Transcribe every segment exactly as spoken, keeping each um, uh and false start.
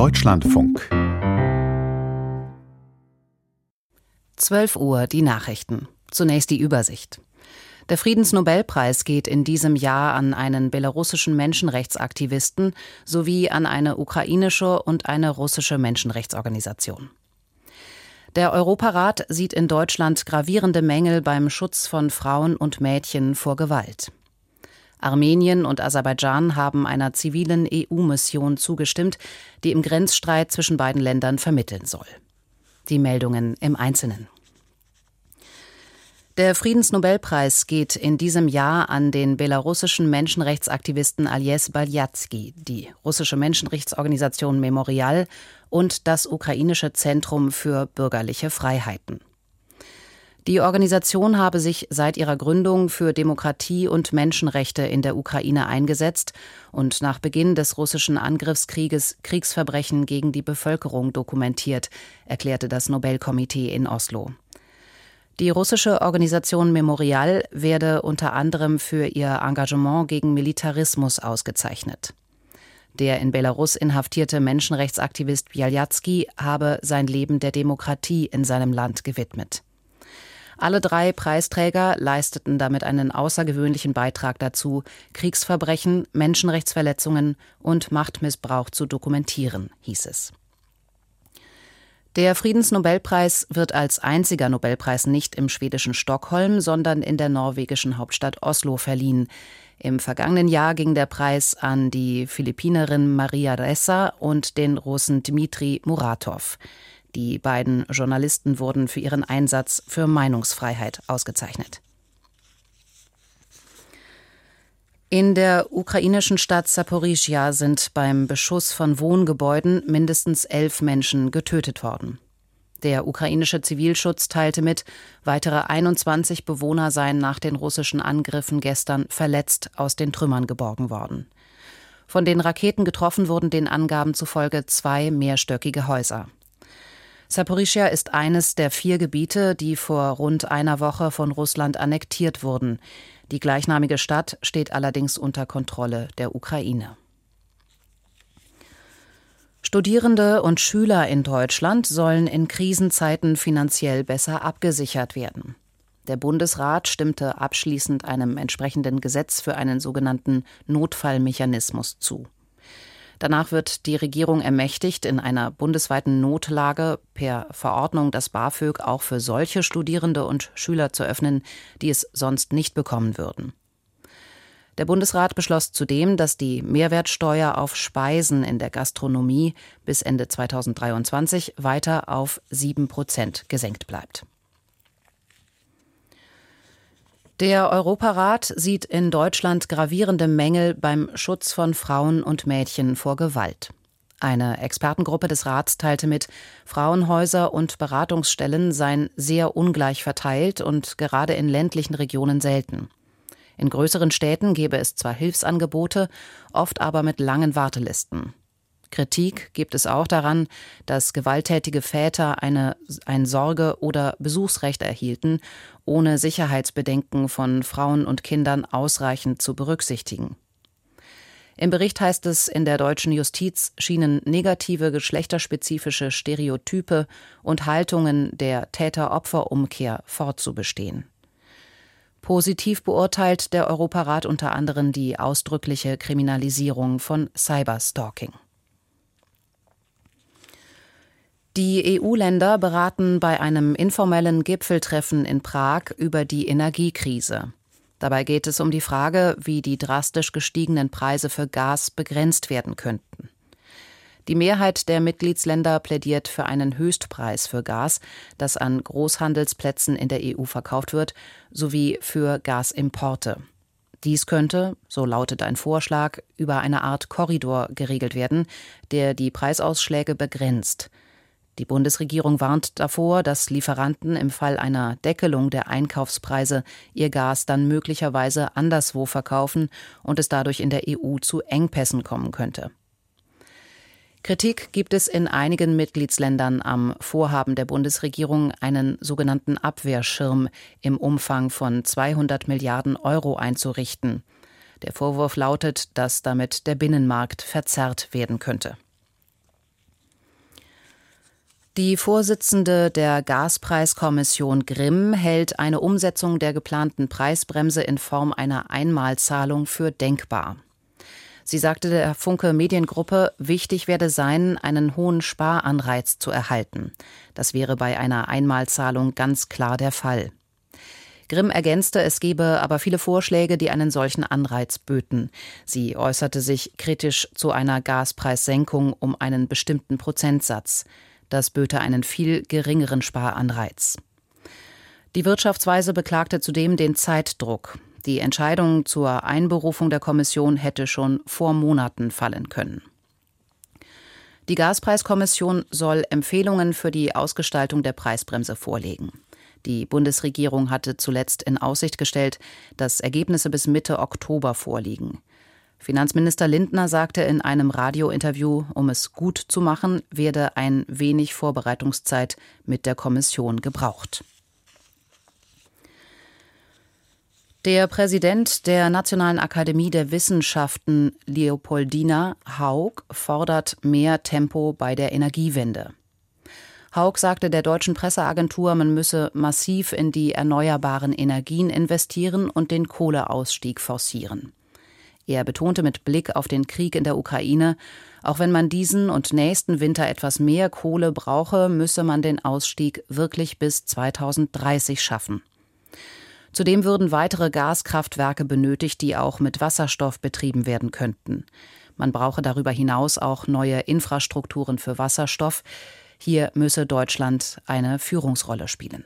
Deutschlandfunk. zwölf Uhr, die Nachrichten. Zunächst die Übersicht. Der Friedensnobelpreis geht in diesem Jahr an einen belarussischen Menschenrechtsaktivisten sowie an eine ukrainische und eine russische Menschenrechtsorganisation. Der Europarat sieht in Deutschland gravierende Mängel beim Schutz von Frauen und Mädchen vor Gewalt. Armenien und Aserbaidschan haben einer zivilen E U-Mission zugestimmt, die im Grenzstreit zwischen beiden Ländern vermitteln soll. Die Meldungen im Einzelnen. Der Friedensnobelpreis geht in diesem Jahr an den belarussischen Menschenrechtsaktivisten Ales Beljatzki, die russische Menschenrechtsorganisation Memorial und das ukrainische Zentrum für bürgerliche Freiheiten. Die Organisation habe sich seit ihrer Gründung für Demokratie und Menschenrechte in der Ukraine eingesetzt und nach Beginn des russischen Angriffskrieges Kriegsverbrechen gegen die Bevölkerung dokumentiert, erklärte das Nobelkomitee in Oslo. Die russische Organisation Memorial werde unter anderem für ihr Engagement gegen Militarismus ausgezeichnet. Der in Belarus inhaftierte Menschenrechtsaktivist Beljatzki habe sein Leben der Demokratie in seinem Land gewidmet. Alle drei Preisträger leisteten damit einen außergewöhnlichen Beitrag dazu, Kriegsverbrechen, Menschenrechtsverletzungen und Machtmissbrauch zu dokumentieren, hieß es. Der Friedensnobelpreis wird als einziger Nobelpreis nicht im schwedischen Stockholm, sondern in der norwegischen Hauptstadt Oslo verliehen. Im vergangenen Jahr ging der Preis an die Philippinerin Maria Ressa und den Russen Dmitri Muratov. Die beiden Journalisten wurden für ihren Einsatz für Meinungsfreiheit ausgezeichnet. In der ukrainischen Stadt Saporischschja sind beim Beschuss von Wohngebäuden mindestens elf Menschen getötet worden. Der ukrainische Zivilschutz teilte mit, weitere einundzwanzig Bewohner seien nach den russischen Angriffen gestern verletzt aus den Trümmern geborgen worden. Von den Raketen getroffen wurden den Angaben zufolge zwei mehrstöckige Häuser. Saporischschja ist eines der vier Gebiete, die vor rund einer Woche von Russland annektiert wurden. Die gleichnamige Stadt steht allerdings unter Kontrolle der Ukraine. Studierende und Schüler in Deutschland sollen in Krisenzeiten finanziell besser abgesichert werden. Der Bundesrat stimmte abschließend einem entsprechenden Gesetz für einen sogenannten Notfallmechanismus zu. Danach wird die Regierung ermächtigt, in einer bundesweiten Notlage per Verordnung das BAföG auch für solche Studierende und Schüler zu öffnen, die es sonst nicht bekommen würden. Der Bundesrat beschloss zudem, dass die Mehrwertsteuer auf Speisen in der Gastronomie bis Ende zweitausenddreiundzwanzig weiter auf sieben Prozent gesenkt bleibt. Der Europarat sieht in Deutschland gravierende Mängel beim Schutz von Frauen und Mädchen vor Gewalt. Eine Expertengruppe des Rats teilte mit, Frauenhäuser und Beratungsstellen seien sehr ungleich verteilt und gerade in ländlichen Regionen selten. In größeren Städten gäbe es zwar Hilfsangebote, oft aber mit langen Wartelisten. Kritik gibt es auch daran, dass gewalttätige Väter eine, ein Sorge- oder Besuchsrecht erhielten, ohne Sicherheitsbedenken von Frauen und Kindern ausreichend zu berücksichtigen. Im Bericht heißt es, in der deutschen Justiz schienen negative geschlechterspezifische Stereotype und Haltungen der Täter-Opfer-Umkehr fortzubestehen. Positiv beurteilt der Europarat unter anderem die ausdrückliche Kriminalisierung von Cyberstalking. Die E U-Länder beraten bei einem informellen Gipfeltreffen in Prag über die Energiekrise. Dabei geht es um die Frage, wie die drastisch gestiegenen Preise für Gas begrenzt werden könnten. Die Mehrheit der Mitgliedsländer plädiert für einen Höchstpreis für Gas, das an Großhandelsplätzen in der E U verkauft wird, sowie für Gasimporte. Dies könnte, so lautet ein Vorschlag, über eine Art Korridor geregelt werden, der die Preisausschläge begrenzt. Die Bundesregierung warnt davor, dass Lieferanten im Fall einer Deckelung der Einkaufspreise ihr Gas dann möglicherweise anderswo verkaufen und es dadurch in der E U zu Engpässen kommen könnte. Kritik gibt es in einigen Mitgliedsländern am Vorhaben der Bundesregierung, einen sogenannten Abwehrschirm im Umfang von zweihundert Milliarden Euro einzurichten. Der Vorwurf lautet, dass damit der Binnenmarkt verzerrt werden könnte. Die Vorsitzende der Gaspreiskommission Grimm hält eine Umsetzung der geplanten Preisbremse in Form einer Einmalzahlung für denkbar. Sie sagte der Funke Mediengruppe, wichtig werde sein, einen hohen Sparanreiz zu erhalten. Das wäre bei einer Einmalzahlung ganz klar der Fall. Grimm ergänzte, es gebe aber viele Vorschläge, die einen solchen Anreiz böten. Sie äußerte sich kritisch zu einer Gaspreissenkung um einen bestimmten Prozentsatz. Das böte einen viel geringeren Sparanreiz. Die Wirtschaftsweise beklagte zudem den Zeitdruck. Die Entscheidung zur Einberufung der Kommission hätte schon vor Monaten fallen können. Die Gaspreiskommission soll Empfehlungen für die Ausgestaltung der Preisbremse vorlegen. Die Bundesregierung hatte zuletzt in Aussicht gestellt, dass Ergebnisse bis Mitte Oktober vorliegen. Finanzminister Lindner sagte in einem Radiointerview, um es gut zu machen, werde ein wenig Vorbereitungszeit mit der Kommission gebraucht. Der Präsident der Nationalen Akademie der Wissenschaften, Leopoldina Haug, fordert mehr Tempo bei der Energiewende. Haug sagte der deutschen Presseagentur, man müsse massiv in die erneuerbaren Energien investieren und den Kohleausstieg forcieren. Er betonte mit Blick auf den Krieg in der Ukraine, auch wenn man diesen und nächsten Winter etwas mehr Kohle brauche, müsse man den Ausstieg wirklich bis zweitausenddreißig schaffen. Zudem würden weitere Gaskraftwerke benötigt, die auch mit Wasserstoff betrieben werden könnten. Man brauche darüber hinaus auch neue Infrastrukturen für Wasserstoff. Hier müsse Deutschland eine Führungsrolle spielen.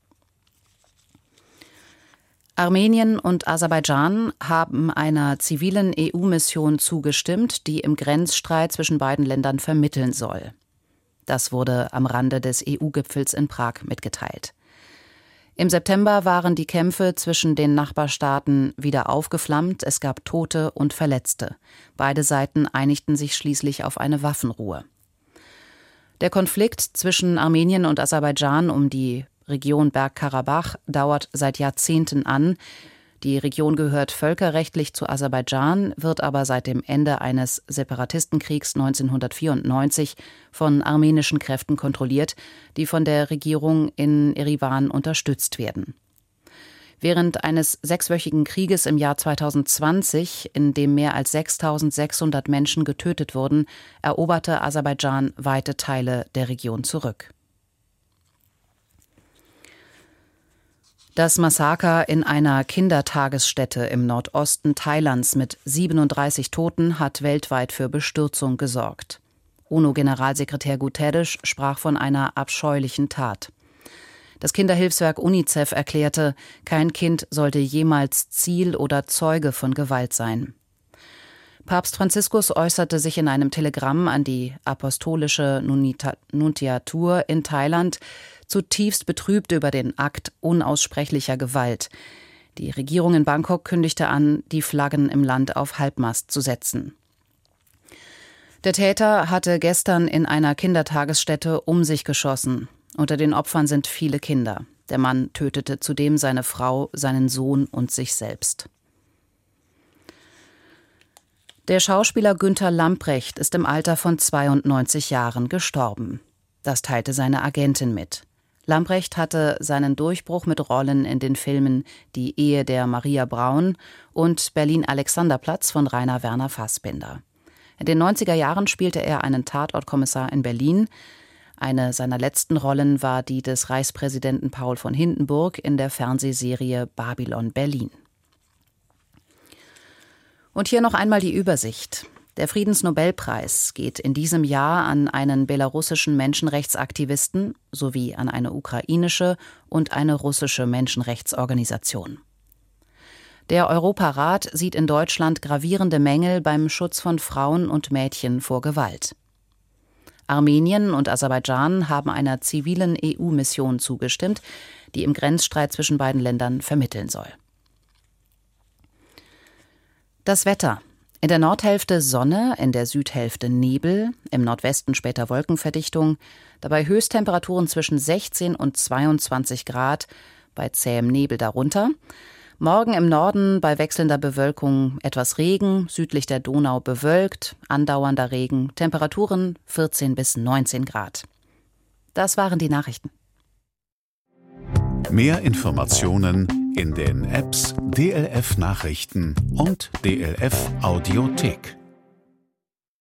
Armenien und Aserbaidschan haben einer zivilen E U-Mission zugestimmt, die im Grenzstreit zwischen beiden Ländern vermitteln soll. Das wurde am Rande des E U-Gipfels in Prag mitgeteilt. Im September waren die Kämpfe zwischen den Nachbarstaaten wieder aufgeflammt, es gab Tote und Verletzte. Beide Seiten einigten sich schließlich auf eine Waffenruhe. Der Konflikt zwischen Armenien und Aserbaidschan um die Region Bergkarabach dauert seit Jahrzehnten an. Die Region gehört völkerrechtlich zu Aserbaidschan, wird aber seit dem Ende eines Separatistenkriegs neunzehnhundertvierundneunzig von armenischen Kräften kontrolliert, die von der Regierung in Erivan unterstützt werden. Während eines sechswöchigen Krieges im Jahr zweitausendzwanzig, in dem mehr als sechstausendsechshundert Menschen getötet wurden, eroberte Aserbaidschan weite Teile der Region zurück. Das Massaker in einer Kindertagesstätte im Nordosten Thailands mit siebenunddreißig Toten hat weltweit für Bestürzung gesorgt. UNO-Generalsekretär Guterres sprach von einer abscheulichen Tat. Das Kinderhilfswerk UNICEF erklärte, kein Kind sollte jemals Ziel oder Zeuge von Gewalt sein. Papst Franziskus äußerte sich in einem Telegramm an die apostolische Nuntiatur in Thailand zutiefst betrübt über den Akt unaussprechlicher Gewalt. Die Regierung in Bangkok kündigte an, die Flaggen im Land auf Halbmast zu setzen. Der Täter hatte gestern in einer Kindertagesstätte um sich geschossen. Unter den Opfern sind viele Kinder. Der Mann tötete zudem seine Frau, seinen Sohn und sich selbst. Der Schauspieler Günter Lamprecht ist im Alter von zweiundneunzig Jahren gestorben. Das teilte seine Agentin mit. Lamprecht hatte seinen Durchbruch mit Rollen in den Filmen Die Ehe der Maria Braun und Berlin-Alexanderplatz von Rainer Werner Fassbinder. In den neunziger Jahren spielte er einen Tatortkommissar in Berlin. Eine seiner letzten Rollen war die des Reichspräsidenten Paul von Hindenburg in der Fernsehserie Babylon Berlin. Und hier noch einmal die Übersicht. Der Friedensnobelpreis geht in diesem Jahr an einen belarussischen Menschenrechtsaktivisten sowie an eine ukrainische und eine russische Menschenrechtsorganisation. Der Europarat sieht in Deutschland gravierende Mängel beim Schutz von Frauen und Mädchen vor Gewalt. Armenien und Aserbaidschan haben einer zivilen E U-Mission zugestimmt, die im Grenzstreit zwischen beiden Ländern vermitteln soll. Das Wetter. In der Nordhälfte Sonne, in der Südhälfte Nebel, im Nordwesten später Wolkenverdichtung, dabei Höchsttemperaturen zwischen sechzehn und zweiundzwanzig Grad, bei zähem Nebel darunter. Morgen im Norden bei wechselnder Bewölkung etwas Regen, südlich der Donau bewölkt, andauernder Regen, Temperaturen vierzehn bis neunzehn Grad. Das waren die Nachrichten. Mehr Informationen in den Apps D L F Nachrichten und D L F Audiothek.